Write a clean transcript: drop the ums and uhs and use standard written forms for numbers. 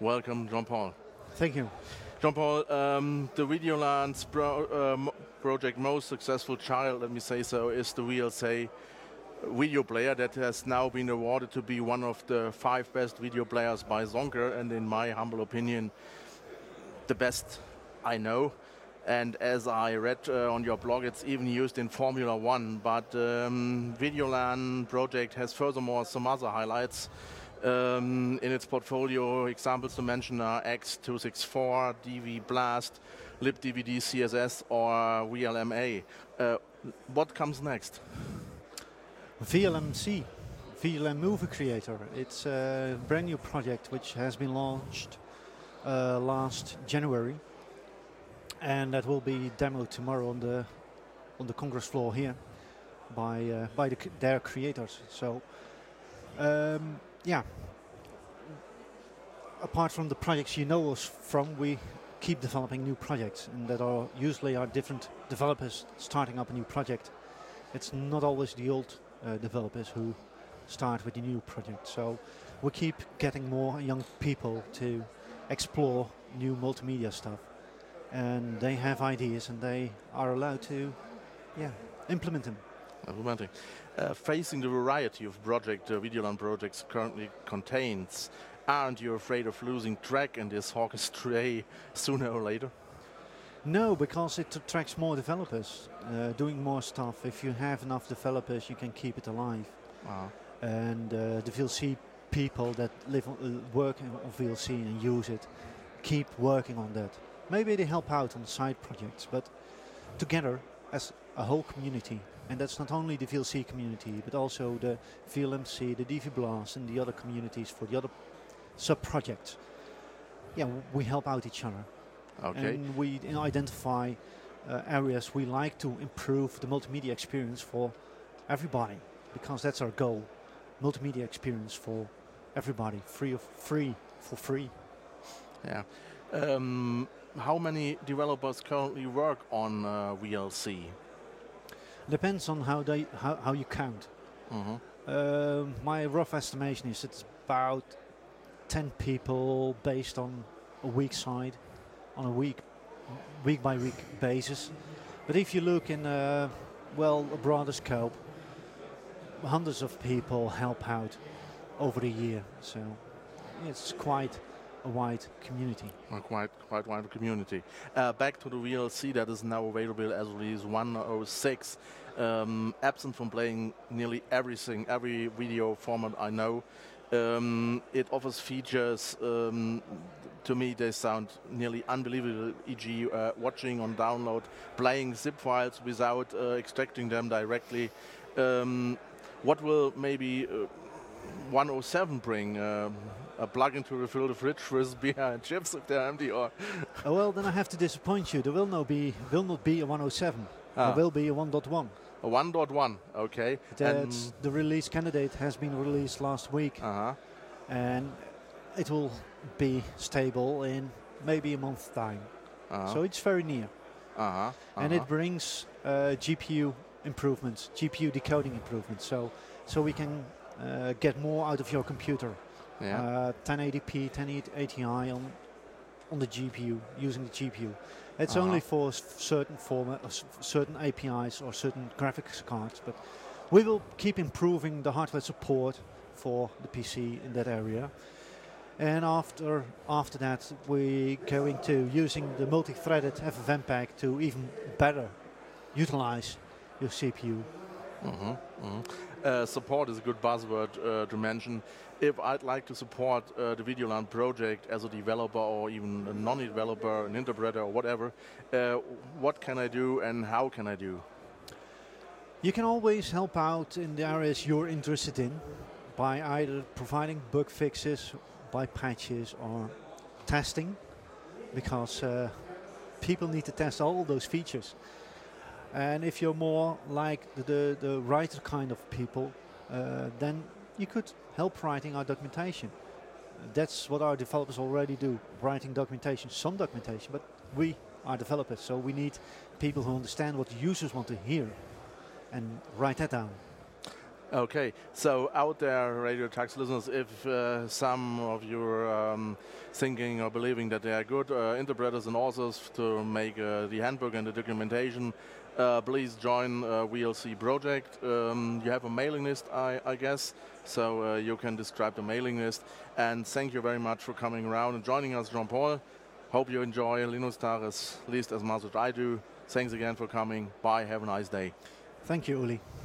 Welcome, Jean-Paul. Thank you. Jean-Paul, the Videoland's project most successful child, let me say so, is the VLC video player that has now been awarded to be one of the 5 best video players by Zonker, and in my humble opinion, the best I know. And as I read on your blog, it's even used in Formula One. But Videoland project has furthermore some other highlights in its portfolio. Examples to mention are X264, DV Blast, LibDVD CSS, or VLMA. What comes next? VLMC, VLM Movie Creator. It's a brand new project which has been launched last January. And that will be demoed tomorrow on the Congress floor here by their creators. So, yeah. Apart from the projects you know us from, we keep developing new projects, and that are usually our different developers starting up a new project. It's not always the old developers who start with the new project. So, we keep getting more young people to explore new multimedia stuff. And they have ideas, and they are allowed to, implement them. Implementing. Facing the variety of Videoland projects currently contains, aren't you afraid of losing track in this hawkish tray sooner or later? No, because it attracts more developers doing more stuff. If you have enough developers, you can keep it alive. And the VLC people that work on VLC and use it keep working on that. Maybe they help out on side projects, but together as a whole community, and that's not only the VLC community, but also the VLMC, the DV Blast, and the other communities for the other sub-projects. Yeah, we help out each other. Okay. And we identify areas we like to improve the multimedia experience for everybody, because that's our goal. Multimedia experience for everybody, for free. Yeah. How many developers currently work on VLC? Depends on how you count. My rough estimation is it's about 10 people based on a week side, on a week by week basis. But if you look in a broader scope, hundreds of people help out over the year. So it's quite a wide community. Quite wide community. Back to the VLC that is now available as release 106. Absent from playing nearly every video format I know. It offers features, to me they sound nearly unbelievable, e.g. Watching on download, playing zip files without extracting them directly. What will maybe 107 bring? A plug-in to refill the fridge with beer and chips if they're empty, or? Well, then I have to disappoint you. There will not be a 107. There will be a 1.1. A 1.1, okay. That's the release candidate has been released last week, and it will be stable in maybe a month's time. So it's very near. And it brings GPU improvements, GPU decoding improvements. So we can get more out of your computer. 1080p, 1080 on the GPU, using the GPU. It's only for certain certain APIs or certain graphics cards, but we will keep improving the hardware support for the PC in that area. And after that, we're going to using the multi-threaded FFmpeg pack to even better utilize your CPU. Support is a good buzzword to mention. If I'd like to support the Videoland project as a developer or even a non-developer, an interpreter or whatever, what can I do and how can I do? You can always help out in the areas you're interested in by either providing bug fixes, by patches or testing, because people need to test all those features. And if you're more like the writer kind of people, then you could help writing our documentation. That's what our developers already do, writing documentation, some documentation, but we are developers, so we need people who understand what the users want to hear and write that down. Okay, so out there, Radio Tux listeners, if some of you are thinking or believing that they are good interpreters and authors to make the handbook and the documentation, please join VLC project. You have a mailing list, I guess, so you can describe the mailing list. And thank you very much for coming around and joining us, Jean-Paul. Hope you enjoy Linuxtag at least as much as I do. Thanks again for coming. Bye. Have a nice day. Thank you, Uli.